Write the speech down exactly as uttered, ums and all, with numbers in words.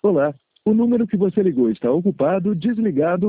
Olá, o número que você ligou está ocupado, desligado